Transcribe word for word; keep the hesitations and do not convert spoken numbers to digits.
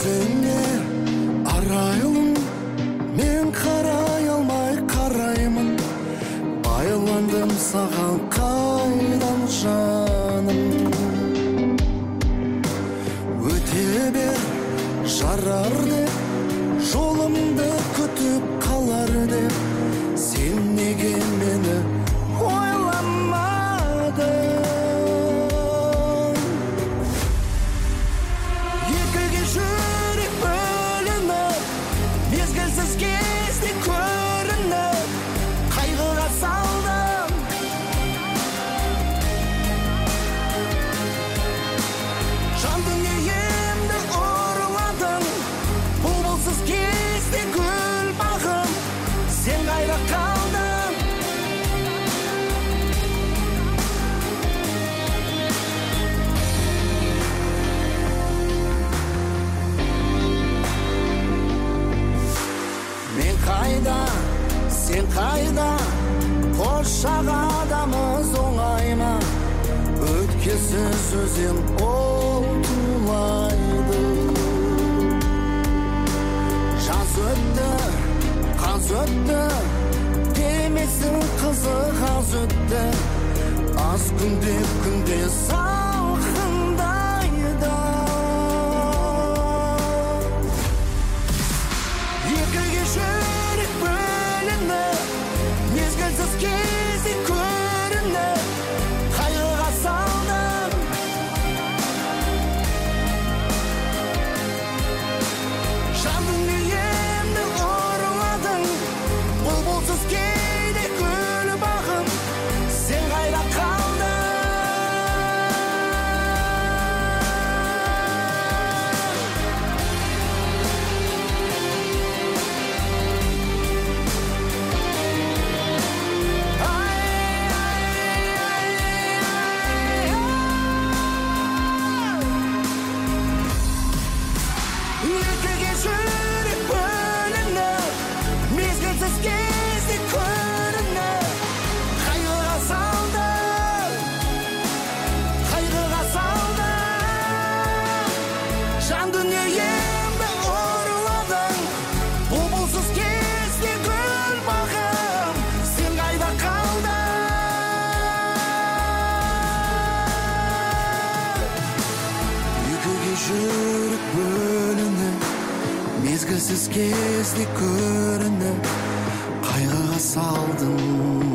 жүзіңе арайлым, мен қарай алмай қараймын, байландым саған қайдан жаным. Өте бер жарар деп, жолымды күтіп қалар деп, сен неге мені ойламадың? Екіге жүрек бөлініп, мезгілсіз кезде көрініп, қайғыға салдым. Жан дүниемді ұрладың, бұлбұлсыз кезде гүл бағым, сен қайда қалдың? Мен қайда, сен қайда, қошақ адамыз оңай ма? Өткесіз өзен ол тулайды. Жаз өтті, қаз өтті, демесін қызық аз өтті. Аз күнде күнде салқындайды. Екіге жүрек бөлініп, мезгілсіз кезде көрініп, қайғыға салдым. Жан дүниемді ұрладың, бұлбұлсыз кейде гүл бағым, сен қайда қалдың? Екіге жүрек бөлініп, мезгілсіз кезде көрініп, қайғыға салдым, қайғыға салдым. Жан дүниемді ұрладың, бұлбұлсыз кезде гүл бағым, сен қайда қалдың? Екіге жүрек бөлініп, мезгілсіз кезде көрініп, қайғыға салдым.